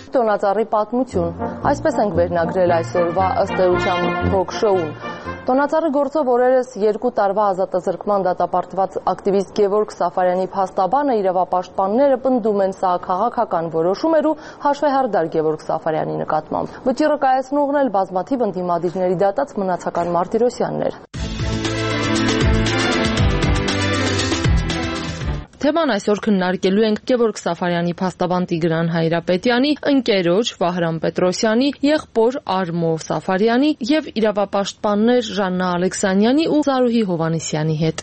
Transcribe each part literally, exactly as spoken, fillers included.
Տոնածառի պատմություն, այսպես ենք վերնագրել այսօրվա ըստ էության թոք-շոուն։ Տոնածառի գործով օրերս երկու տարվա ազատազրկման դատապարտված ակտիվիստ Գևորգ Սաֆարյանի փաստաբանը իրավապաշտպանները պնդում են սա քաղաքական որոշում էր ու հաշվեհարդար Գևորգ Սաֆարյանի նկատմամբ։ Վճիռը կայացնողն էլ բազմաթիվ ընդդիմադիրների դատած Մնացական Մարտիրոսյաններ։ Թեման այսօր քննարկելու ենք Գևորգ Սաֆարյանի փաստաբան Տիգրան Հայրապետյանի, ընկերոջ Վահրամ Պետրոսյանի, եղբոր Արմով Սաֆարյանի եւ իրավապաշտպաններ Ժաննա Ալեքսանյանի ու Զարուհի Հովանեսյանի հետ։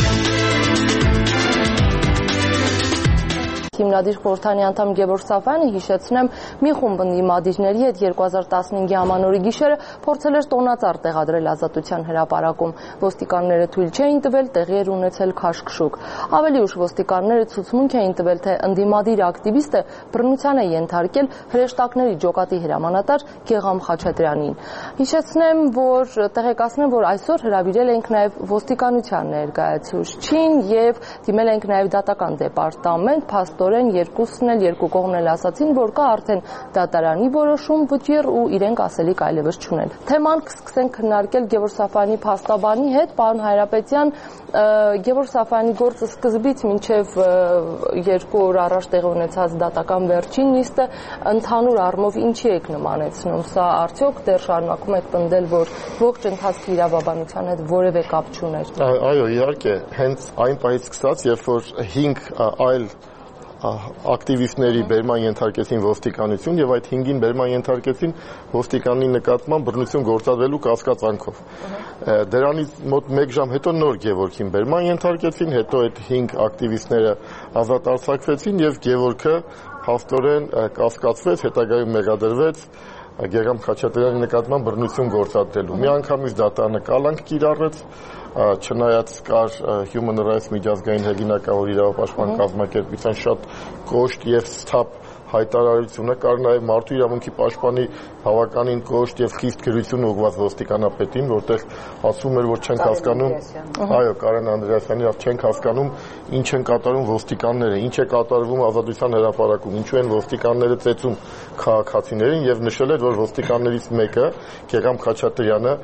Հիմնադիր խորհրդանի անդամ Գևորգ Սաֆարյանը, հիշեցնեմ, մի խումբ ընդդիմադիրների հետ երկու հազար տասնհինգի ամանորի գիշերը փորձել էր տոնածառ տեղադրել Ազատության հրապարակում։ Ոստիկանները թույլ չէին տվել, տեղի էր ունեցել քաշքշուկ։ Ավելի ուշ ոստիկանները ցուցմունք էին տվել, թե ընդդիմադիր ակտիվիստը բռնության է ենթարկել հրեշտակների ջոկատի հրամանատար Գեգամ Խաչատրյանին։ Հիշեցնեմ, որ տեղեկացնեմ, որ այսօր հրավիրել ենք նաև ոստիկանության ներկայացուցչին եւ դիմել ենք նաև դատական դեպարտամենտ, փաստորեն երկուսն էլ երկու կողմն էլ ասացին, որ կա արդեն դատարանի որոշում, վճիռ ու իրենք ասելիք այլևս չունեն։ Թեման կսկսենք քննարկել Գևորգ Սաֆարյանի փաստաբանի հետ, պարոն Հայրապետյան, Գևորգ Սաֆարյանի գործը սկզբից մինչև երկու օր առաջ տեղի ունեցած դատական վերջին նիստը ընդհանուր առումով ինչի եք նմանեցնում։ Սա արդյոք դեռ շարունակում եք պնդել, որ ողջ ընթացքի իրավաբանության հետ որևէ կապ չուներ։ Այո, իհարկե, հենց այն պահից սկսած, երբ որ հինգ այլ ակտիվիստների բերման ենթարկեցին ոստիկանություն եւ այդ հինգին բերման ենթարկեցին ոստիկանի նկատմամբ բռնություն գործադրելու կասկածանքով։ Դրանից մոտ մեկ ժամ հետո նոր Գևորգին բերման ենթարկեցին, հետո այդ հինգ ակտիվիստները ազատ արձակվեցին եւ Գևորգը փաստորեն կասկածվեց, հետագայում մեղադրվեց Գեգամ Խաչատրյանի նկատմամբ բռնություն գործադրելու։ Միանգամից դատարանը կալանք կիրառեց, չնայած կար Human Rights միջազգային հեղինակավոր իրավապաշտպան կազմակերպության շատ կոշտ եւ սթափ հայտարարությունը, կար նաև մարդու իրավունքի պաշտպանի բավականին կոշտ եւ խիստ գրություն ուղղված ոստիկանապետին, որտեղ ասում էր, որ չենք հասկանում, այո, Կարեն Անդրեասյանի, չենք հասկանում ինչ են կատարում ոստիկանները, ինչ է կատարվում Ազատության հրապարակում, ինչու են ոստիկանները ծեծում քաղաքացիներին եւ նշել էր, որ ոստիկաններից մեկը Գեգամ Խաչատրյանը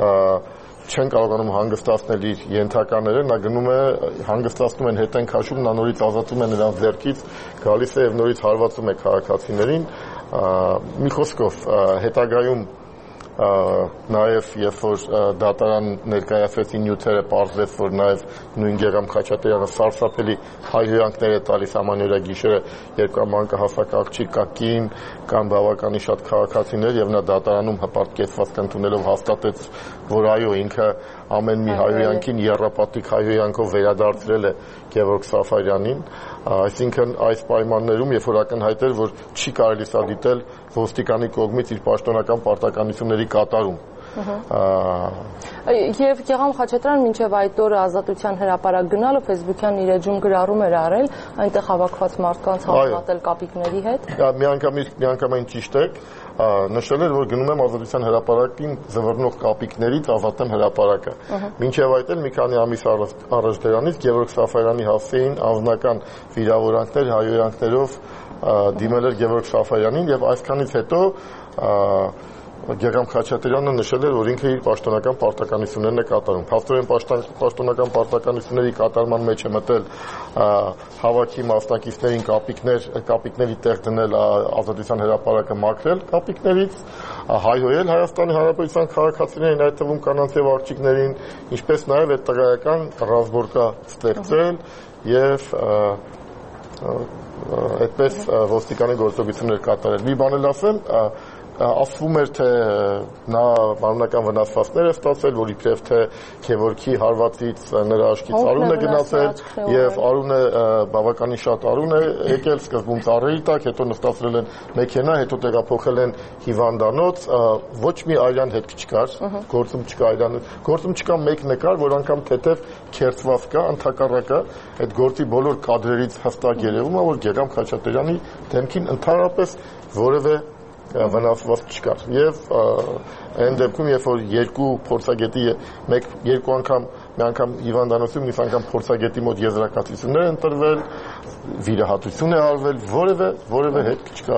չեն կարողանում հանգստացնել իր ենթակաները, նա գնում է, հանգստացնում են, հետ են քաշում, նա նորից ազատում է նրանց ձեռքից, գալիս է եւ նորից հարվածում է քաղաքացիներին։ Մի խոսքով, հետագայում նաև երբ որ դատարան ներկայացվեցին նյութերը, պարզվեց, որ նաև նույն Գեգամ Խաչատրյանը սարսափելի հայհոյանքներ է տալիս ամանորյա գիշերը, երբ կա մանկահասակ աղջիկ, կա կին, կան բավականին շատ քաղաքացիներ եւ նա դատարանում հպարտ կեցված ընդունելով հաստատեց, որ այո, ինքը ամեն մի հայհոյանքին եռապատիկ հայհոյանքով վերադարձրել է Գևորգ Սաֆարյանին, այսինքն այս պայմաններում, երբ որ ակնհայտ էր, որ չի կարելի սա դիտել ոստիկանի կողմից իր պաշտոնական պարտականությունների կատարում։ Եվ Գեգամ Խաչատրյանը մինչև այդ օրը Ազատության հրապարակ գնալը Facebook-յան իր էջում գրառում էր արել, այնտեղ հավաքված մարդկանց հավատալ կապիկների հետ։ Միանգամայն ճիշտ եք, նշել էր, որ գնում եմ Ազատության հրապարակին զվռնող կապիկներից ազատեմ հրապարակը։ Մինչև այդ էլ մի քանի ամիս առաջ դրանից Գևորգ Սաֆարյանի հասցեին անձնական վիրավորանքներ, հայհոյանքներով դիմել էր Գևորգ Սաֆարյանին եւ այսքանից հետո Գեգամ Խաչատրյանը նշել էր, որ ինքը իր պաշտոնական պարտականություններն է կատարում։ Փաստորեն պաշտոնական պարտականությունների կատարման մեջ է մտել հավաքի մասնակիցներին կապիկներ, կապիկների տեղ դնել Ազատության հրապարակը մաքրել կապիկներից, հայհոյել Հայաստանի Հանրապետության քաղաքացիներին, այդ թվում կանանց եւ աղջիկներին, ինչպես նաեւ այդ տղայական ռազմորկա ստեղծել եւ այդպես ոստիկանի գործողություններ կատարել։ Մի բան էլ ասեմ, ասվում էր, թե նա մարմնական վնասվածքներ է ստացել, որ իբրև թե Գևորգի հարվածից նրա աչքից արուն է գնացել եւ արունը բավականին շատ արուն է եկել, սկզբում ծառերի տակ, հետո նստացրել են մեքենա, հետո տեղափոխել են հիվանդանոց, ոչ մի այլյան հետք չկար, գործում չկա այլյան, գործում չկա մեկ նկար, որ անգամ թեթև քերծված կա, ընդհակառակը այդ գործի բոլոր կադրերից հստակ երևում է, որ Գեգամ Խաչատրյանի դեմքին ընդհանրապես որևէ վնասված չկար եւ այն դեպքում երբ որ երկու փորձագետի մեկ երկու անգամ մի անգամ հիվանդանոցում մի անգամ փորձագետի մոտ եզրակացություններ են տրվել վիրահատություն է արվել որևէ որևէ հետք չկար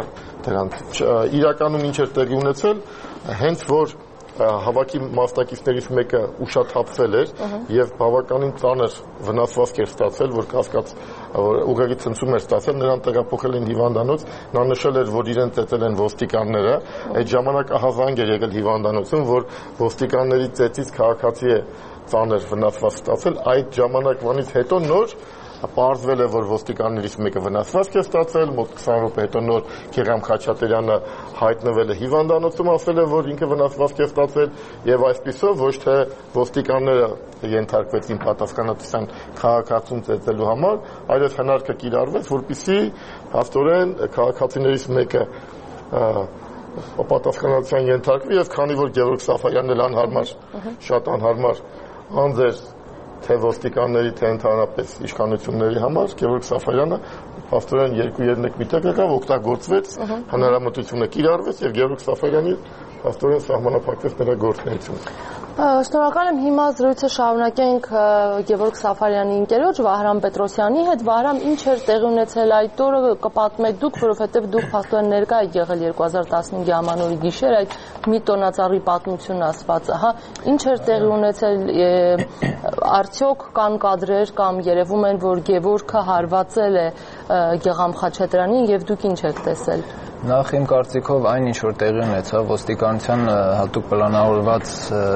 դրանց։ Իրականում ինչ էր տեղի ունեցել, հենց որ հավաքի մասնակիցներից մեկը ուշաթափվել էր եւ բավականին ծանր վնասվածք էր ստացել, որ կասկած ուղղակի ցնցում էր ստացել, նրան տեղափոխել են հիվանդանոց, նա նշել էր, որ իրեն ծեծել են ոստիկանները, այդ ժամանակ ահազանգ էր եկել հիվանդանոցում, որ ոստիկանների ծեծից քաղաքացի է ծանր վնասվածք ստացել, այդ ժամանակվանից հետո նոր պարզվել է, որ ոստիկաններից մեկը վնասվածք է ստացել, մոտ քսան րոպե հետո նոր Գեգամ Խաչատրյանը հայտնվել է հիվանդանոցում, ասել է, որ ինքը վնասվածք է ստացել եւ այսպիսով ոչ թե ոստիկանները ենթարկվեցին պատասխանատվության քաղաքացուն ծեծելու համար, այլ հնարքը կիրառվեց, որպեսզի հաստորեն քաղաքացիներից մեկը պատասխանատվության ենթարկվի եւ քանի որ Գևորգ Սաֆարյանն էլ անհարմար, շատ անհարմար անձ էր թե ոստիկանների, թե ընդհանրապես իշխանությունների համար, Գևորգ Սաֆարյանը փաստորեն երկու երեք միտեղ եկավ, օգտագործվեց, հնարամտությունը կիրառվեց եւ Գևորգ Սաֆարյանի փաստորեն սահմանափակվեց նրա գործունեությունը։ Շնորհակալ եմ, հիմա զրույցը շարունակենք Գևորգ Սաֆարյանի ընկերոջ Վահրամ Պետրոսյանի հետ։ Վահրամ, ինչ էր տեղի ունեցել այդ օրը, կպատմեք դուք, որովհետև դուք փաստորեն ներկա եք եղել երկու հազար տասնհինգի ամանորի գիշեր, այդ մի տոնածառի պատմությունն ասվածը, հա, ինչ էր տեղի ունեցել, արդյոք կան կադրեր կամ երևում են, որ Գևորգը հարվածել է Գեգամ Խաչատրյանին եւ դուք ինչ եք տեսել։ Նախ իմ կարծիքով այն ինչ որ տեղի ունեցավ ոստիկանության հատուկ պլանավորված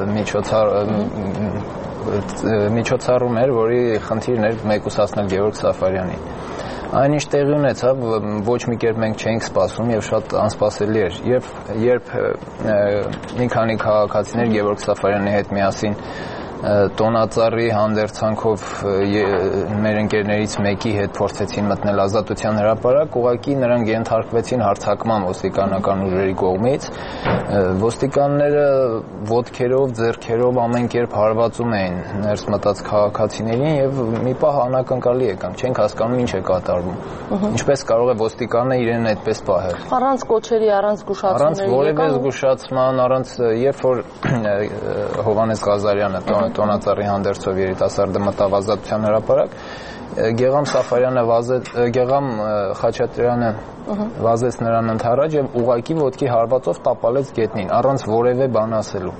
միջոցառում էր, որի խնդիրն էր մեկուսացնել Գևորգ Սաֆարյանին։ Այն ինչ տեղի ունեցավ, ոչ մի կերպ մենք չէինք սպասում եւ շատ անսպասելի էր։ Երբ երբ մի քանի քաղաքացիներ Գևորգ Սաֆարյանի հետ միասին տոնածառի հանդերձանքով մեր ընկերներից մեկի հետ փորձեցին մտնել Ազատության հրապարակ, ուղղակի նրանք ենթարկվեցին հարձակման ոստիկանական ուժերի կողմից։ Ոստիկանները ոտքերով, ձեռքերով ամեն կերպ հարվածում էին ներս մտած քաղաքացիներին եւ մի պահ անակնկալի եկան, չենք հասկանում ինչ է կատարվում։ Ինչպես կարող է ոստիկանը իրեն այդպես պահել։ Առանց կոչերի, առանց զգուշացումների։ Առանց որևէ զգուշացման, առանց երբ որ Հովհաննես Ղազարյանը տոնածառի հանդերձով երիտասարդը մտավ Ազատության հրապարակ, Գեգամ Սաֆարյանը վազեց, Գեգամ Խաչատրյանը վազեց նրան ընդառաջ եւ ուղակի ոտքի հարվածով տապալեց գետնին, առանց որևէ բան ասելու։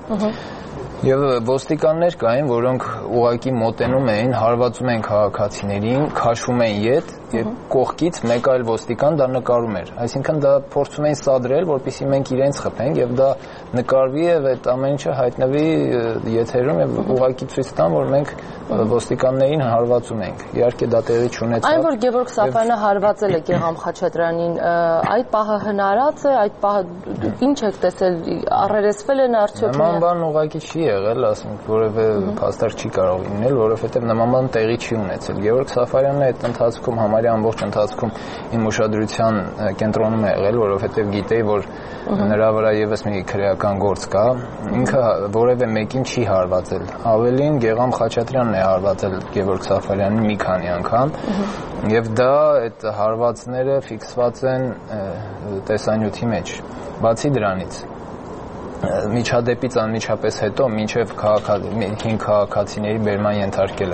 Եվ ոստիկաններ կային, որոնք ուղակի մոտենում էին, հարվածում էին քաղաքացիներին, քաշում էին ետ եւ կողքից մեկ այլ ոստիկան դա նկարում էր։ Այսինքն դա փորձում էին սադրել, որպեսզի մենք իրենց խփենք եւ դա նկարվի եւ այդ ամեն ինչը հայտնվի եթերում եւ ուղակի ցույց տան, որ մենք ոստիկաններին հարվածում ենք։ Իհարկե դա տեղի չունեցավ։ Այն որ Գևորգ Սաֆարյանը հարվածել է Գեգամ Խաչատրյանին, այդ պահը հնարած է, այդ պահը ինչ եք տեսել, առերեսվել են արդյոք։ Նման բան ուղակի չի եղել, ասենք որևէ փաստարկ չի կարող լինել, որովհետև նման բան տեղի չի ունեցել։ Գևորգ Սաֆարյանը այդ ընթացքում համարյա ամբողջ ընթացքում իմ ուշադրության կենտրոնում է եղել, որովհետև գիտեի, որ նրա վրա եւս մի քրեական գործ կա, ինքը որևէ մեկին չի հարվածել։ Ավելին Գեգամ Խաչատրյանն է հարվածել Գևորգ Սաֆարյանին մի քանի անգամ, եւ դա այդ հարվածները ֆիքսված են տեսանյութի մեջ։ Բացի դրանից միջադեպից անմիջապես հետո մինչև հինգ քաղաքացիների բերման ենթարկել է։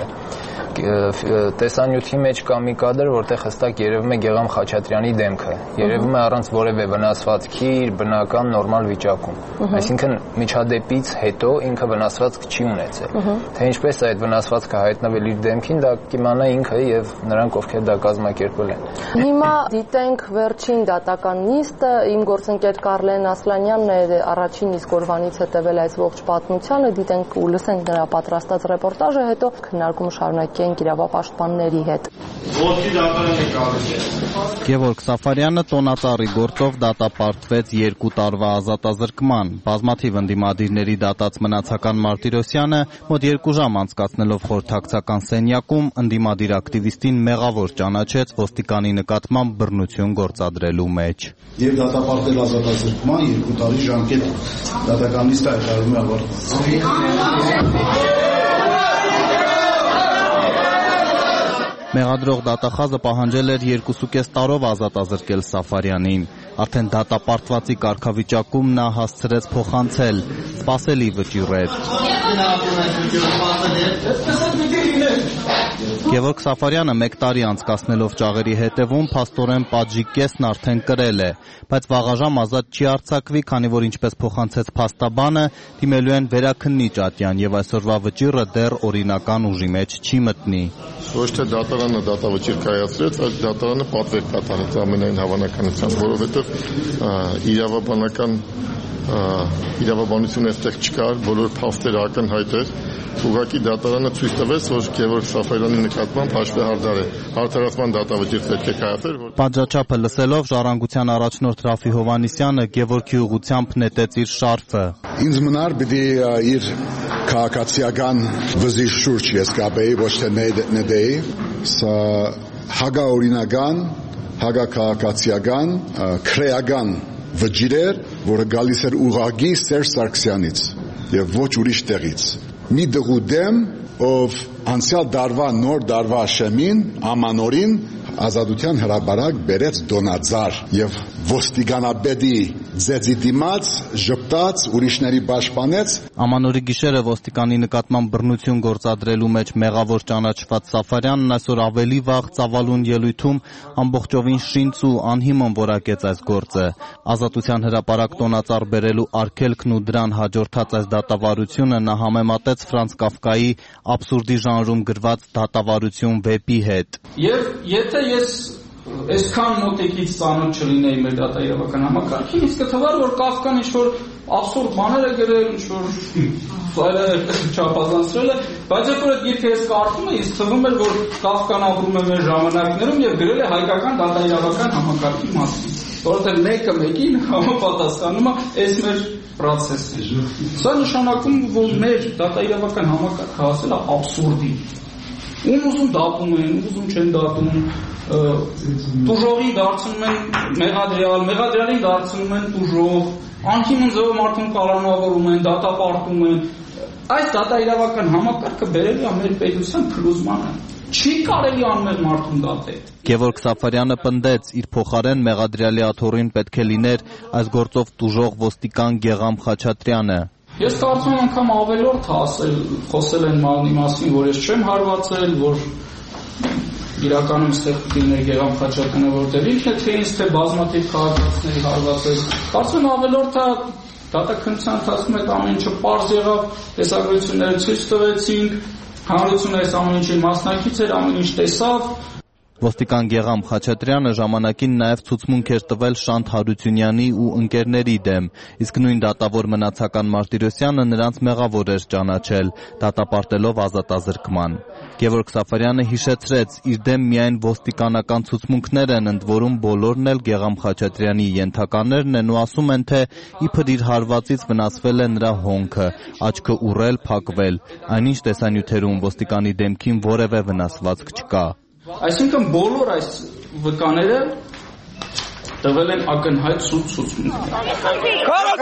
Տեսանյութի մեջ կա մի կադր, որտեղ հստակ երևում է Գեգամ Խաչատրյանի դեմքը, երևում է առանց որևէ վնասվածքի իր բնական նորմալ վիճակում։ Այսինքն միջադեպից հետո ինքը վնասվածք չի ունեցել։ Թե ինչպես է այդ վնասվածքը հայտնվել իր դեմքին, դա կիմանա ինքը եւ նրանք, ովքեր դա կազմակերպել են։ Հիմա դիտենք վերջին դատական նիստը, իմ գործընկեր Կարլեն Ասլանյանն է առաջին իսկ օրվանից հետևել այս ողջ պատմությանը, դիտենք ու լսենք նրա պատրաստած ռեպորտաժը, հետո քննարկումը շարունակենք իրավապաշտպանների հետ։ Գևորգ Սաֆարյանը տոնածառի գործով դատապարտվեց երկու տարվա ազատազրկման։ Բազմաթիվ ընդդիմադիրների դատած Մնացական Մարտիրոսյանը մոտ երկու ժամ անցկացնելով խորհրդակցական սենյակում ընդդիմադիր ակտիվիստին մեղավոր ճանաչեց ոստիկանի նկատմամբ բռնություն գործադրելու մեջ։ Եվ դատապարտել ազատազրկման երկու տարի ժամկետ դատական նիստը հայտարարում է ավարտված։ Մեղադրող դատախազը պահանջել էր երկուսուկես տարով ազատազրկել Սաֆարյանին։ Արդեն դատապարտվածի կարգավիճակում նա հասցրեց փոխանցել, սպասելի վճիռ էր։ Գևորգ Սաֆարյանը մեկ տարի անցկացնելով ճաղերի հետևում փաստորեն պատժի կեսն արդեն կրել է, բայց վաղաժամ ազատ չի արձակվի, քանի որ ինչպես փոխանցեց փաստաբանը, դիմելու են վերաքննիչ ատյան եւ այսօրվա վճիռը դեռ օրինական ուժի մեջ չի մտնի։ Ոչ թե դատարանը դատավճիռ կայացրեց, այլ դատարանը պատվեր կատարեց ամենայն հավանականությամբ, որովհետեւ իրավաբանական իրավաբանություն այստեղ չկար, բոլոր փաստերը ակնհայտ էր։ Ուղղակի դատարանը ցույց տվեց, որ Գևորգ Սաֆարյանի նկատմամբ հաշվեհարդար է։ Արդարացման դատավճիռ պետք է կայացեր, որ Պատժաչափը լսելով Ժառանգության առաջնորդ Ռաֆի Հովհաննիսյանը Գևորգի ուղղությամբ նետեց իր շարֆը։ Ինձ մնար պիտի իր քաղաքացիական վզի շուրջ ես կապեի, ոչ թե նետեի, սա հագաօրինական, հագաքաղաքացիական, քրեական վճիռ էր, որը գալիս էր ուղղակի Սերժ Սարգսյանից եւ ոչ ուրիշ տեղից։ Մի դղու դեմ, ով անցյալ դարվա նոր դարվա շեմին ամանորին ազատության հրապարակ բերեց դոնաձար եւ ոստիկանապետի ձեզի դիմաց ժպտաց ուրիշների պաշտպանեց։ Ամանորի գիշերը ոստիկանի նկատմամբ բռնություն գործադրելու մեջ մեղավոր ճանաչված Սաֆարյանն այսօր ավելի վաղ ծավալուն ելույթում ամբողջովին շինց ու անհիմն որակեց այս գործը։ Ազատության հրապարակ տոնածառ բերելու արգելքն ու դրան հաջորդած այս դատավարությունը նա համեմատեց Ֆրանց Կաֆկայի Աբսուրդի ժանրում գրված դատավարություն վեպի հետ։ Եվ եթե ես այսքան մոտիկից ծանոթ չլինեի մեր դատաիրավական համակարգին, ինձ կթվար, որ Կաֆկան ինչ-որ աբսուրդ բաներ է գրել, ինչ-որ չափազանցրել է, բայց երբ որ այդ գիրքը ես կարդում եմ, ինձ թվում էր, որ Կաֆկան ապրում է մեր ժամանակներում եւ գրել է հայկական դատաիրավական համակարգի մասին, որովհետեւ մեկը մեկին համապատասխանում է այս մեր պրոցեսին։ Սա նշանակում է, որ մեր դատաիրավական համակարգը հասել է աբսուրդի։ Ում ուզում դատում են, ում ուզում չեն դատում, տուժողին դարձնում են մեղադրյալ, մեղադրյալին դարձնում են տուժող, անհիմն ձևով մարդուն կալանավորում են, դատապարտում են։ Այս դատաիրավական համակարգը բերել է մեր պետության փլուզմանը։ Չի կարելի անմեղ մարդուն դատել։ Գևորգ Սաֆարյանը պնդեց, իր փոխարեն մեղադրյալի աթոռին պետք է լիներ այս գործով տուժող ոստիկան Գեգամ Խաչատրյանը։ Ես կարծում եմ անգամ ավելորդ ասել, խոսել են մալնի մասին, որ ես չեմ հարվածել, որ իրականում ստեղ դիներ Գեգամ Խաչատրյանը, որտեղ ինքն է թե ինձ թե բազմաթիվ քաղաքացիների հարվածել։ Կարծում եմ ավելորդը դատաքննության ընթացքում այդ ամեն ինչը պարզ եղավ, տեսագրությունները ցույց տվեցինք, հանրությունը այս ամեն ինչի մասնակից էր, ամեն ինչ տեսավ։ Ոստիկան Գեգամ Խաչատրյանը ժամանակին նաև ցուցմունք էր տվել Շանթ Հարությունյանի ու ընկերների դեմ, իսկ նույն դատավոր մնացական Մարտիրոսյանը նրանց մեղավոր էր ճանաչել, դատապարտելով ազատազրկման։ Գևորգ Սաֆարյանը հիշեցրեց, իր դեմ միայն ոստիկանական ցուցմունքներ են, ընդ որում բոլորն էլ Գեգամ Խաչատրյանի ենթականերն են ու ասում են, թե իբր իր հարվածից վնասվել է նրա հոնքը, աչքը ուռել, փակվել, այնինչ տեսանյութերում ոստիկանի դեմքին որևէ վնասվածք չկա։ Այսինքն բոլոր այս վկաները տվել են ակնհայտ սուտ ցուցմունքներ։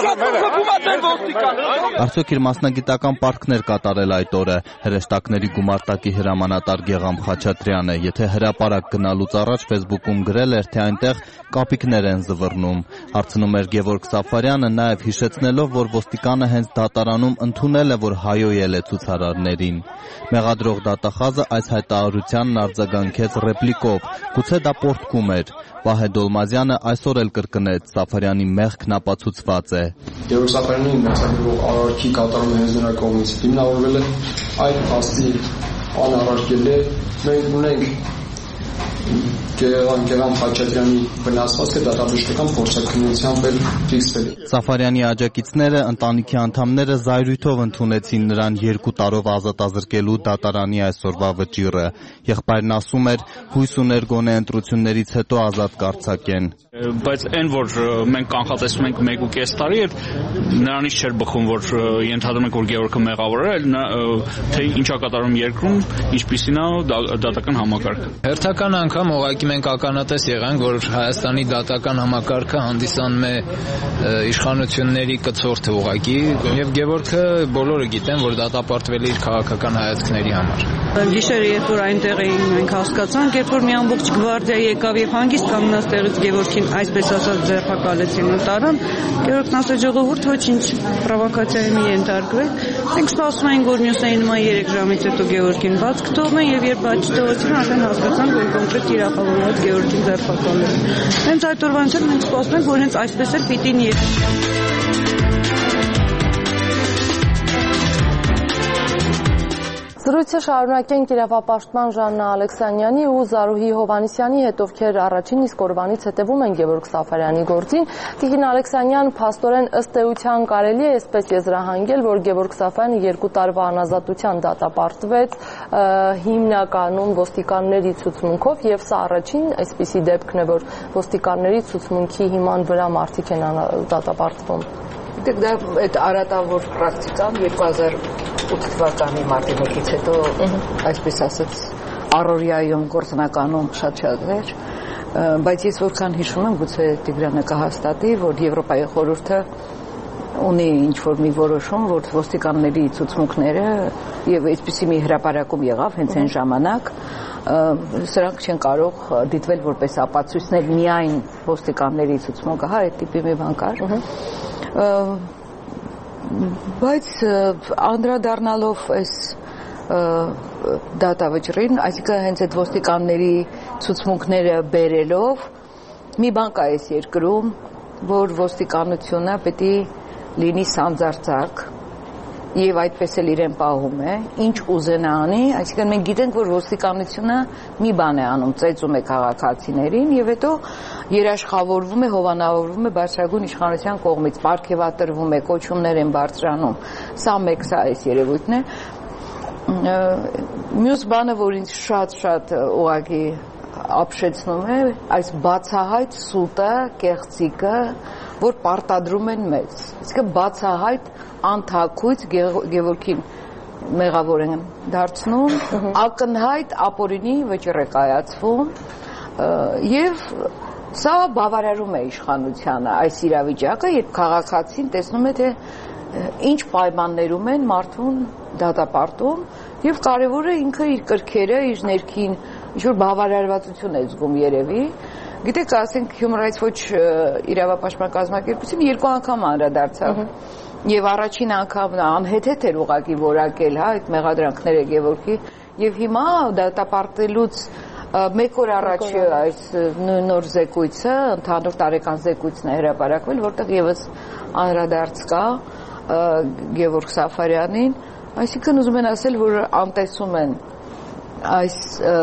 Արդյոք իր մասնագիտական պարտքներ կատարել այդ օրը հրեշտակների գումարտակի հրամանատար Գեգամ Խաչատրյանը, եթե հրապարակ գնալուց առաջ Facebook-ում գրել էր, թե այնտեղ կապիկներ են զվռնում։ Հարցնում էր Գևորգ Սաֆարյանը, նաև հիշեցնելով, որ ոստիկանը հենց դատարանում ընդունել է, որ հայոյել է ցուցարարներին։ Մեղադրող դատախազը այս հայտարարությանն արձագանքեց ռեպլիկով, գուցե դա պոռթկում էր։ Վահե Դոլմազյանը այսօր էլ կրկնեց, Սաֆարյանի մեղքն ապացուցված է։ Գևորգ Սաֆարյանի մեղադրող արարքի կատարումը հենց նրա կողմից հիմնավորվել է, այդ փաստի անառարկել է, մենք ունենք Գեգամ Խաչատրյանի վնասվածքը դատաբժշկական փորձաքննությամբ էլ ֆիքսվել է։ Սաֆարյանի աջակիցները, ընտանիքի անդամները զայրույթով ընդունեցին նրան երկու տարով ազատազրկելու դատարանի այսօրվա վճիռը։ Եղբայրն ասում էր, հույս ուներ գոնե ընտրություններից հետո ազատ կարձակեն։ Բայց այն, որ մենք կանխատեսում ենք մեկ ու կես տարի, նրանից չէր բխում, որ ենթադրում ենք, որ Գևորգը մեղավոր է, թե ինչա կատարում երկրում, ինչպիսին է դատական համակարգը։ Հերթական անգամ ուղղակի մենք ականատես եղանք, որ Հայաստանի դատական համակարգը հանդիսանում է իշխանությունների կցորդը ուղղակի, եւ Գևորգը բոլորը գիտեն, որ դատապարտվել է իր քաղաքական հայացքների համար։ Գիշերը, երբ որ այնտեղ էինք, մենք հասկացանք, երբ որ մի ամբողջ գվարդիա եկավ եւ հանգիստ կանգնած տեղից Գևորգին այսպես ասած ձերբակալեցին ու տարան, Գևորգն ասաց ժողովուրդ ոչինչ պրովոկացիայի մի ենթարկվեք։ Մենք սպասում էինք, որ մյուսային նման երեք ժամից հետո Գևորգին բաց կթողնեն եւ երբ բաց չթողեցին, արդեն հասկացանք, որ կոնկրետ իրավավորված Գևորգին ձերբակալել։ Հենց այդ օրվանից էլ մենք սպասում ենք, որ հենց այսպես էլ պիտի լինի։ Զրույցը շարունակենք իրավապաշտպան Ժաննա Ալեքսանյանի ու Զարուհի Հովհաննիսյանի հետ, ովքեր առաջին իսկ օրվանից հետևում են Գևորգ Սաֆարյանի գործին։ Տիկին Ալեքսանյան, փաստորեն ըստ էության կարելի է այսպես եզրահանգել, որ Գևորգ Սաֆարյանը երկու տարվա անազատության դատապարտվեց հիմնականում ոստիկանների ցուցմունքով, եւ սա առաջին այսպիսի դեպքն է, որ ոստիկանների ցուցմունքի հիման վրա մարդիկ են դատապարտվում։ Դե դա այդ արատավոր պրակտիկան երկու հազար ութ թվականի մարտի մեկից հետո այսպես ասած առօրյայում գործնականում շատ շատ էր, բայց ես որքան հիշում եմ, գուցե Տիգրանը կհաստատի, որ Եվրոպայի խորհուրդը ունի ինչ-որ մի որոշում, որ ոստիկանների ցուցմունքները եւ այսպիսի մի հրապարակում եղավ հենց այն ժամանակ, սրանք չեն կարող դիտվել որպես ապացույցներ միայն ոստիկանների ցուցմունքը, հա, այդ տիպի մի բան կար։ Բայց անդրադառնալով այս դատավճռին, այսինքն հենց այդ ոստիկանների ցուցմունքները բերելով, մի բան կա այս երկրում, որ ոստիկանությունը պետք է լինի սանձարձակ եւ այդպես էլ իրեն պահում է, ինչ ուզենա անի, այսինքն մենք գիտենք, որ ոստիկանությունը մի բան է անում, ծեծում է քաղաքացիներին եւ հետո երաշխավորվում է, հովանավորվում է բարձրագույն իշխանության կողմից, պարգևատրվում է, կոչումներ են բարձրանում։ Սա մեկ սա այս երևույթն է։ Մյուս բանը, որ ինձ շատ-շատ ուղղակի ապշեցնում է, այս բացահայտ սուտը, կեղծիկը, որ պարտադրում են մեզ։ Այսինքն բացահայտ անթակույց Գևորգին մեղավոր են դարձնում, ակնհայտ ապօրինի վճիռ է կայացվում եւ սա բավարարում է իշխանությանը այս իրավիճակը, երբ քաղաքացին տեսնում է, թե ինչ պայմաններում են մարդուն դատապարտում եւ կարեւորը ինքը իր կրքերը, իր ներքին ինչ-որ բավարարվածություն է զգում երևի։ Գիտեք, ասենք Human Rights Watch իրավապաշտպան կազմակերպությունը երկու անգամ անդրադարձավ եւ առաջին անգամն անհեթեթ էր ուղղակի որակել, հա, այդ մեղադրանքները Գևորգի եւ հիմա դատապարտելուց մեկ օր առաջ այս նոր զեկույցը, ընդհանուր տարեկան զեկույցն է հրապարակվել, որտեղ եւս անդրադարձ կա Գևորգ Սաֆարյանին, այսինքն ուզում են ասել, որ անտեսում են այս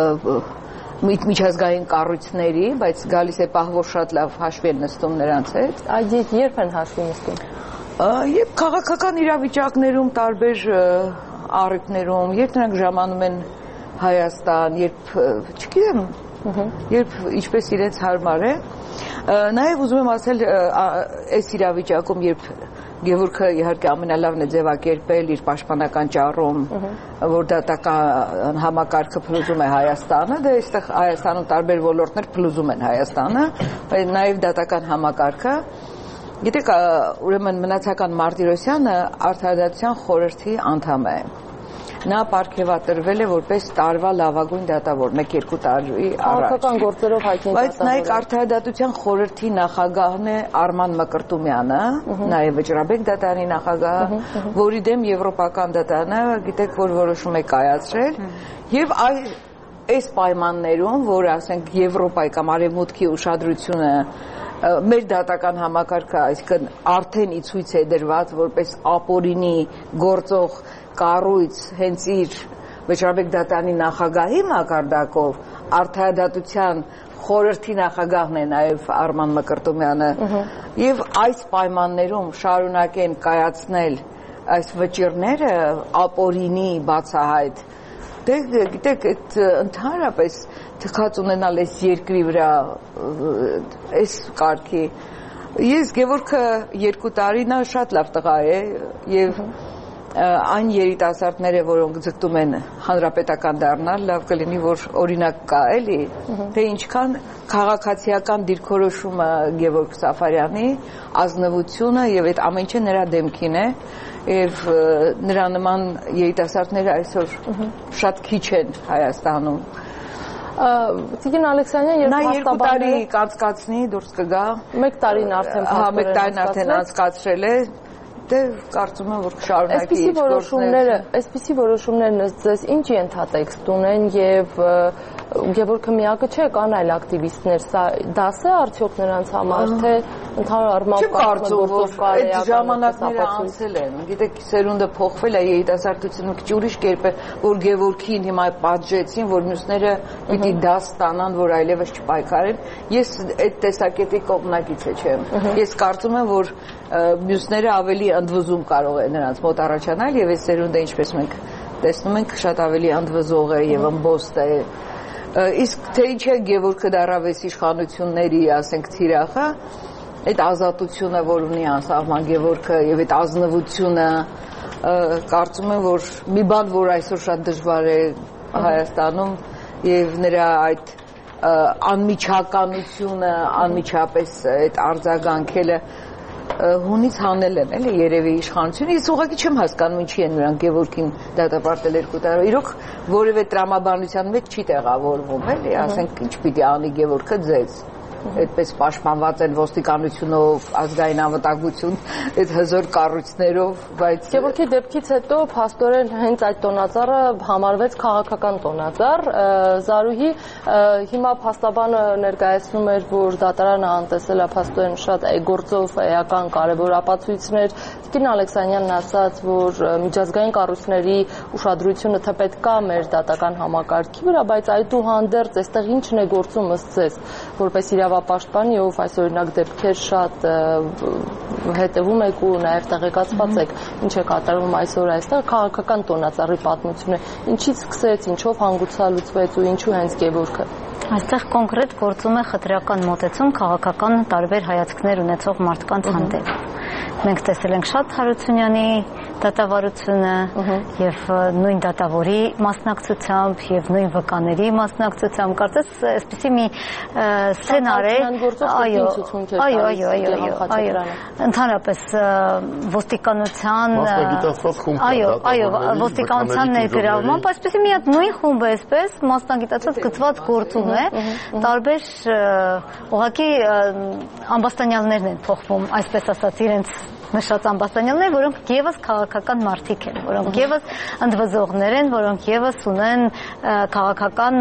միջազգային կառույցների, բայց գալիս է պահ, որ շատ լավ հաշվի են նստում նրանց հետ։ Այդ երբ են հաշվի նստում։ Երբ քաղաքական իրավիճակներում, տարբեր առիթներում, երբ նրանք ժամանում են Հայաստան, երբ, չգիտեմ, երբ ինչպես իրենց հարմար է։ Նաև ուզում եմ ասել, այս իրավիճակում, երբ Գևորգը իհարկե ամենալավն է ձևակերպել իր պաշտպանական ճառում, որ դատական համակարգը փլուզում է Հայաստանը, դե այստեղ Հայաստանում տարբեր ոլորտներ փլուզում են Հայաստանը, նաև դատական համակարգը։ Գիտեք, ուրեմն մնացական Մարտիրոսյանը Արդարադատության խորհրդի անդամ է։ Նա պարգևատրվել է որպես տարվա լավագույն դատավոր մեկ-երկու տարի առաջ։ Քաղաքական գործերով հայտնի Բայց նայեք, Արդարադատության խորհրդի նախագահն է Արման Մկրտումյանը, նաև Վճռաբեկ դատարանի նախագահը, որի դեմ Եվրոպական դատարանը, գիտեք, որ որոշում է կայացրել, եւ այս պայմաններում, որ ասենք Եվրոպայի կամ Արևմուտքի ուշադրությունը մեր դատական համակարգը, այսինքն արդեն ի ցույց է դրված որպես ապօրինի գործող կառույց հենց իր Վճռաբեկ դատարանի նախագահի մակարդակով, Արդարադատության խորհրդի նախագահն է նաև Արման Մկրտումյանը, եւ այս պայմաններում շարունակեն կայացնել այս վճիռները ապօրինի բացահայտ, դե գիտեք, այդ ընդհանրապես թքած ունենալ այս երկրի վրա այս կարգի։ Ես Գևորգը երկու տարի նա շատ լավ տղա է եւ այն երիտասարդները, որոնք ձգտում են հանրապետական դառնալ, լավ կլինի, որ օրինակ կա, էլի, թե ինչքան քաղաքացիական դիրքորոշումը Գևորգ Սաֆարյանի, ազնվությունը եւ այդ ամեն ինչը նրա դեմքին է, եւ նրա նման երիտասարդները այսօր շատ քիչ են Հայաստանում։ Տիկին Ալեքսանյան, երբ նա երկու տարի կանցկացնի, դուրս կգա։ Մեկ տարին արդեն հա, մեկ տարին արդեն անցկացրել է, դե կարծում եմ, որ կշարունակի իր գործները։ Այսպիսի որոշումներն ձեզ ինչ ենթատեքստ ունեն եւ Գևորգը միակը չէ, կան այլ ակտիվիստներ, սա դաս է արդյոք նրանց համար, թե ընդհանուր առմամբ կարծում որ այդ ժամանակները անցել են, գիտեք, սերունդը փոխվել է, երիտասարդությունը քիչ ուրիշ կերպ է, որ Գևորգին հիմա պատժեցին, որ մյուսները պիտի դաս ստանան, որ այլևս չպայքարեն։ Ես այդ տեսակետի կողմնակից չեմ։ Ես կարծում եմ, որ մյուսները ավելի ընդվզում կարող է նրանց մոտ առաջանալ եւ այս սերունդը, ինչպես մենք տեսնում ենք, շատ ավելի ընդվզող է եւ ըմբոստ է։ Իսկ թե ինչ է Գևորգը դարավես իշխանությունների, ասենք, թիրախը, այդ ազատությունը, որ ունի անսահման Գևորգը եւ այդ ազնվությունը, կարծում եմ, որ մի բան, որ այսօր շատ դժվար է Հայաստանում եւ նրա այդ անմիջականությունը, անմիջապես այդ արձագանքելը հունից հանել են, էլի երևի իշխանությունը։ Ես ուղղակի չեմ հասկանում ինչի են նրանք Գևորգին դատապարտել երկու տարի։ Իրոք որևէ տրամաբանության մեջ չի տեղավորվում, էլի, ասենք ինչ պիտի անի Գևորգը ձեզ։ Այդպես պաշտպանված են ոստիկանությունով, ազգային անվտանգություն, այդ հզոր կառույցներով, բայց Գևորգի դեպքից հետո փաստորեն հենց այդ տոնածառը համարվեց քաղաքական տոնածառ։ Զարուհի հիմա փաստաբանը ներկայացնում էր, որ դատարանը անտեսել է փաստորեն շատ գործով էական կարևոր ապացույցներ։ Տիկին Ալեքսանյանն ասաց, որ միջազգային կառույցների ուշադրությունը թե պետք է մեր դատական համակարգի վրա, բայց այդուհանդերձ այստեղ ինչն է գործում ըստ ձեզ, որպես իրավապաշտպանի, ով այս օրինակ դեպքեր շատ հետևում եք ու նաև տեղեկացված եք, ինչ է կատարվում այսօր այստեղ, քաղաքական տոնածառի պատմությունը ինչից սկսեց, ինչով հանգուցալուծվեց ու ինչու հենց Գևորգը։ Այստեղ կոնկրետ գործում է խտրական մոտեցում քաղաքական տարբեր հայացքներ ունեցող մարդկանց հանդեպ։ Մենք տեսել ենք շատ Հարությունյանի դատավարությունը եւ նույն դատավորի մասնակցությամբ եւ նույն վկաների մասնակցությամբ, կարծես այսպեսի մի սցենար է, այո, այո, այո, այո, այո, ընդհանրապես ոստիկանության, այո, այո, ոստիկանության ներգրավմամբ այսպեսի մի հատ նույն խումբը այսպես մասնագիտացած գծված գործում է, տարբեր ուղղակի ամբաստանյալներն են փոխվում, այսպես ասած, իրենց նշած ամբաստանյալներ, որոնք եւս քաղաքական մարդիկ են, որոնք եւս ընդվզողներ են, որոնք եւս ունեն քաղաքական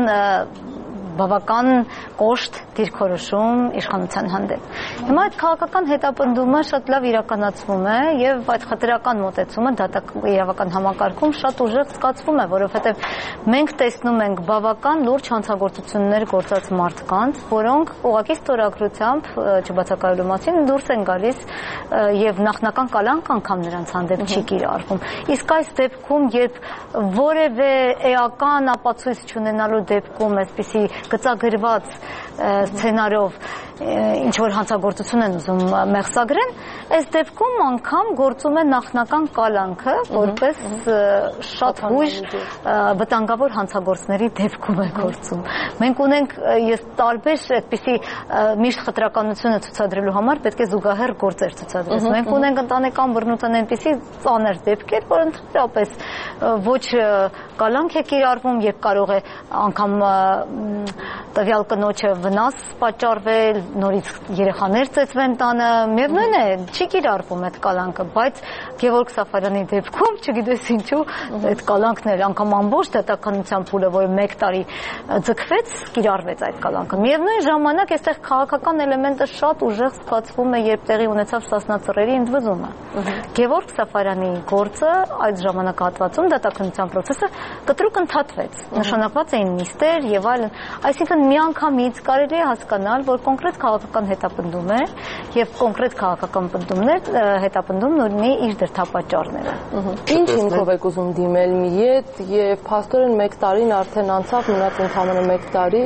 բավական կոշտ դիրքորոշում իշխանության հանդեպ։ Հիմա այդ քաղաքական հետապնդումը շատ լավ իրականացվում է եւ այդ խտրական մոտեցումը իրավական համակարգում շատ ուժեղ զգացվում է, որովհետեւ մենք տեսնում ենք բավական լուրջ հանցագործություններ գործած մարդկանց, որոնք ուղղակի ստորագրությամբ չբացակայելու մասին դուրս են գալիս եւ նախնական կալանք անգամ նրանց հանդեպ չի կիրառվում։ Իսկ այս դեպքում, երբ որևէ էական ապացույց չունենալու դեպքում այսպիսի գծագրված սցենարով ինչ որ հանցագործություն են ուզում մեղսագրեն, այս դեպքում անգամ գործում է նախնական կալանքը, որպես շատ հույժ վտանգավոր հանցագործների դեպքում է գործում։ Մենք ունենք, ես տարբեր այդպիսի միշտ խտրականությունը ցուցադրելու համար պետք է զուգահեռ գործեր ցուցադրես։ Մենք ունենք ընտանեկան բռնության այնպիսի ծանր դեպքեր, որ ընդհանրապես ոչ կալանք է կիրառվում, երբ կարող է անգամ տվյալ կնոջը վնաս պատճառվել, նորից երեխաներ ծեծվեն տանը, միևնույն է, չի կիրառվում այդ կալանքը, բայց Գևորգ Սաֆարյանի դեպքում, չգիտես ինչու, այդ կալանքն էր անգամ ամբողջ դատականության փուլը, որ մեկ տարի ձգվեց, կիրառվեց այդ կալանքը։ Միևնույն ժամանակ այստեղ քաղաքական էլեմենտը շատ ուժեղ զգացվում է, երբ տեղի ունեցավ Սասնա ընդվզումը։ Գևորգ Սաֆարյանի գործը այդ ժամանակահատվածում դատականության process-ը կտրուկ ընդհատվեց։ Նշանակված էին նիստեր եւ այլն, այսինքն միանգամից կարելի է հասկանալ, որ կոնկրետ քաղաքական հետապնդում է եւ կոնկրետ քաղաքական պնդումներ հետապնդումն ունի իր դրդապատճառները։ Ինչ հիմքով եք ուզում դիմել մի ետ եւ փաստորեն մեկ տարին արդեն անցավ, մնաց ընդամենը մեկ տարի։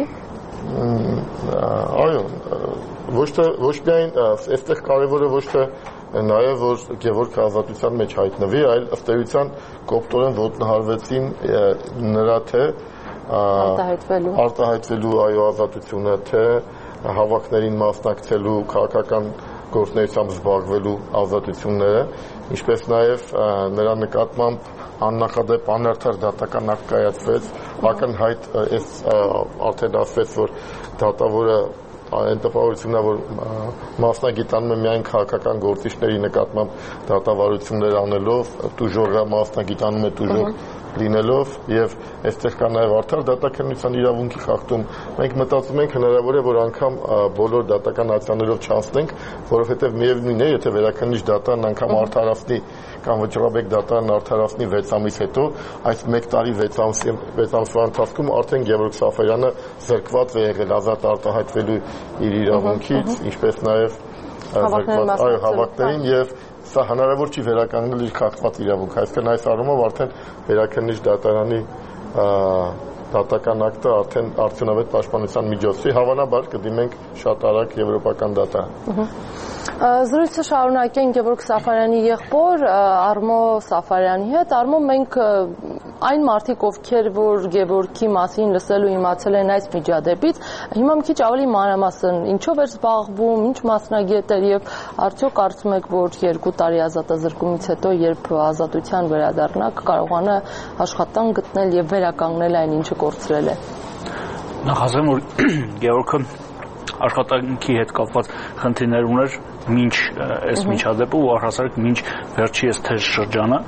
Այո, ոչ թե ոչ միայն այստեղ կարևորը ոչ թե նաև որ Գևորգը ազատության մեջ հայտնվի, այլ ըստ էության կոպտորեն ոտնահարվեցին նրա թե արտահայտվելու արտահայտվելու այո ազատությունը, թե հավաքներին մասնակցելու, քաղաքական գործունեությամբ զբաղվելու ազատությունները, ինչպես նաև նրա նկատմամբ աննախադեպ անարդար դատական ակտ կայացվեց, ակնհայտ այս արդեն ասվեց, որ դատավորը այն տպավորությունն է, որ մասնագիտանում է միայն քաղաքական գործիչների նկատմամբ դատավարություններ անելով, տուժորը մասնագիտանում է տուժոր լինելով եւ այստեղ կա նաեւ արդար դատականության իրավունքի խախտում։ Մենք մտածում ենք հնարավոր է, որ անգամ բոլոր դատական ակցիաներով չանցնենք, որովհետեւ միևնույն է, եթե վերաքննիչ դատարանն անգամ արդարացնի կամ վճռաբեկ դատարանն արդարացնի վեց ամիս հետո, այս մեկ տարի վեց ամսի վեց ամսվա ընթացքում արդեն Գևորգ Սաֆարյանը զրկված է եղել ազատ արտահայտվելու իր իրավունքից, ինչպես նաեւ զրկված այո հավաքներին եւ սա հնարավոր չի վերականգնել իր խախտված իրավունքը, այսինքն այս առումով արդեն վերաքննիչ դատարանի դատական ակտը արդեն արդյունավետ պաշտպանության միջոց է, հավանաբար կդիմենք շատ արագ եվրոպական դատարան։ Զրույցը շարունակենք Գևորգ Սաֆարյանի եղբոր Արմո Սաֆարյանի հետ։ Արմո, մենք այն մարդիկ, ովքեր որ Գևորգի մասին լսել ու իմացել են այս միջադեպից, հիմա մի քիչ ավելի մանրամասն ինչով էր զբաղվում, ինչ մասնագետ էր եւ արդյոք կարծում եք, որ երկու տարի ազատազրկումից հետո, երբ ազատության վերադառնա, կարողանա աշխատանք գտնել եւ վերականգնել այն, ինչը կորցրել է։ Նախ ասեմ, որ Գևորգը աշխատանքի հետ կապված խնդիրներ ուներ մինչ այս միջադեպը ու առհասարակ մինչ վերջի այս թեժ շրջանը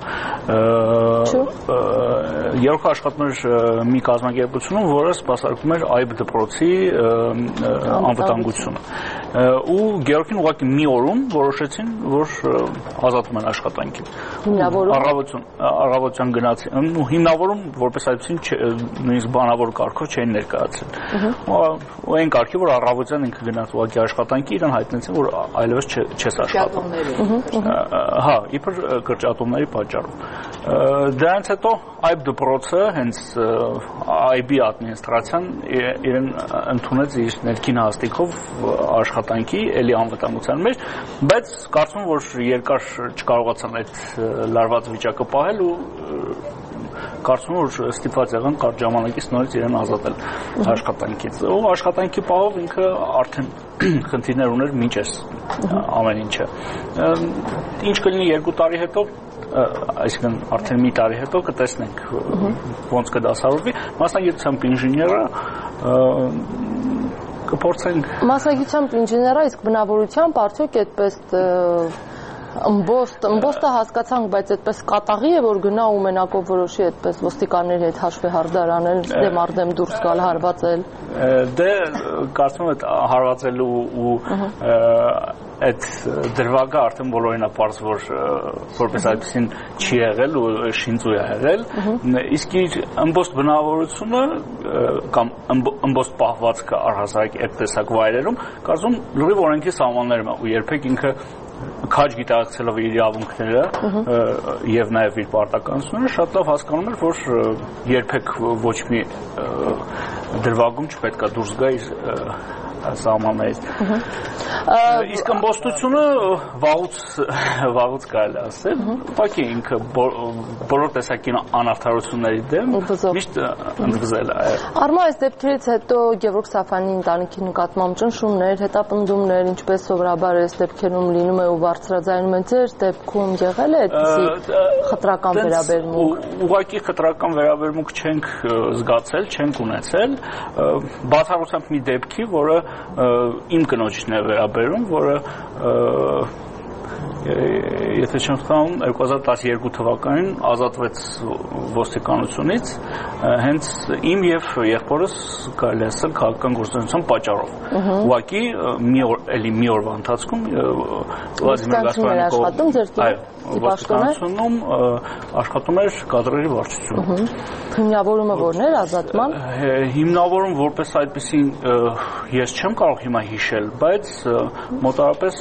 Գևորգը աշխատում էր մի կազմակերպությունում, որը սպասարկում էր այբ դպրոցի անվտանգությունը ու Գևորգին ուղղակի մի օրում որոշեցին, որ ազատում են աշխատանքին առավոտյան առավոտյան գնացին ու հիմնավորում որպես այդպեսին նույնիսկ բանավոր կարգով չէին ներկայացել ու այն կարգի, որ առավոտյան ինքը գնաց ուղղակի աշխատանքի, իրեն հայտնեցին, որ այլևս չես աշխատում։ Հա, իբր կրճատումների պատճառով։ Դրանից հետո այբ դպրոցը, հենց այբի ադմինիստրացիան իրեն ընդունեց իր ներքին հաստիքով աշխատանքի, էլի անվտանգության մեջ, բայց կարծում եմ, որ երկար չկարողացան այդ լարված վիճակը պահել ու կարծում եմ, որ ստիպված եղան կարճ ժամանակից նորից իրեն ազատել աշխատանքից։ Ու աշխատանքի պահով ինքը արդեն խնդիրներ ուներ մինչ այս ամեն ինչը։ Ինչ կլինի երկու տարի հետո, այսինքն արդեն մի տարի հետո կտեսնենք ոնց կդասավորվի, մասնագիտությամբ ինժեները կփորձենք։ Մասնագիտությամբ ինժեները, իսկ բնավորությամբ արդյոք այդպես Ըմբոստ, ըմբոստը հասկացանք, բայց այդպես կատաղի է, որ գնա ու մենակով որոշի այդպես ոստիկանների հետ հաշվի հարդար անել, դեմ արդեմ դուրս գալ, հարվածել։ Դե կարծում եմ հարվածելու ու այդ դրվագը արդեն բոլորին է պարզ, որ որպես այդպեսին չի եղել ու շինծու է եղել, իսկ իր ըմբոստ բնավորությունը կամ ըմբոստ պահվածքը առհասարակ այդ տեսակ վայրերում, կարծում լրիվ օրենքի սահմաններում է ու երբեք ինքը քաջ գիտակցելով իր իրավունքները եւ նաեւ իր պարտականությունները շատ լավ հասկանում էր, որ երբեք ոչ մի դրվագում չպետք է դուրս գա իր սահմաններից։ Իսկ ըմբոստությունը վաղուց վաղուց կարելի ասել, ուղղակի ինքը բոլոր տեսակի անարդարությունների դեմ միշտ ընդգծել է։ Արմա, այս դեպքերից հետո Գևորգ Սաֆարյանի ընտանիքի նկատմամբ ճնշումներ, հետապնդումներ, ինչպես սովորաբար այս դեպքերում լինում է ու բարձրաձայնում են, ձեր դեպքում եղել է այդպիսի խտրական վերաբերմունք։ Ուղղակի խտրական վերաբերմունք չենք զգացել, չենք ունեցել, բացառությամբ մի դեպքի, որը իմ կնոջն է վերաբերում, որը եթե չեմ սխալվում երկու հազար տասներկու թվականին ազատվեց ոստիկանությունից հենց իմ եւ եղբորս կարելի ասել քաղաքական գործունեության պատճառով։ Ուղղակի մի օր էլի մի օրվա ընթացքում Վլադիմիր Գասպարյանի ոստիկանությունում աշխատում էր կադրերի վարչությունում։ Հիմնավորումը որն էր ազատման։ Հիմնավորում որպես այդպեսի ես չեմ կարող հիմա հիշել, բայց մոտավորապես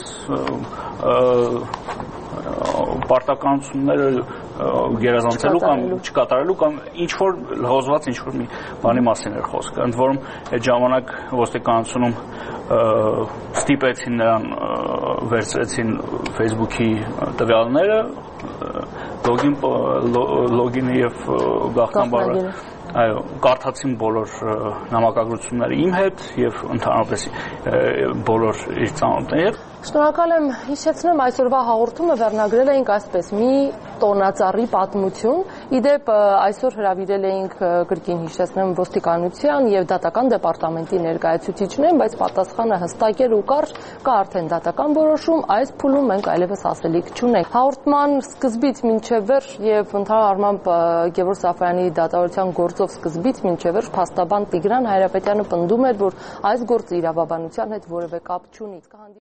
պարտականությունները գերազանցելու կամ չկատարելու կամ ինչ որ հոզված ինչ որ մի բանի մասին էր խոսքը։ Ընդ որում այդ ժամանակ ոստիկանությունում ստիպեցին նրան վերցրեցին Facebook-ի տվյալները, լոգին լոգինը եւ գաղտնաբառը այո, կարդացին բոլոր նամակագրությունները իմ հետ եւ ընդհանրապես բոլոր իր ծանոթները։ Շնորհակալ եմ, հիշեցնեմ այսօրվա հաղորդումը վերնագրել էինք այսպես մի տոնածառի պատմություն։ Իդեպ այսօր հրավիրել էինք կրկին հիշեցնեմ ոստիկանության եւ դատական դեպարտամենտի ներկայացուցիչներին, բայց պատասխանը հստակ էր ու կարճ, կա արդեն դատական որոշում, այս փուլում մենք այլևս ասելիք չունենք։ Հաղորդման սկզբից մինչև վերջ եւ ընդհանուր առմամբ Գևորգ Սաֆարյանի դատավորության գործով սկզբից մինչև վերջ փաստաբան Տիգրան Հայրապետյանը պնդում էր, որ այս գործը իրավաբանության հետ որևէ կապ չունի։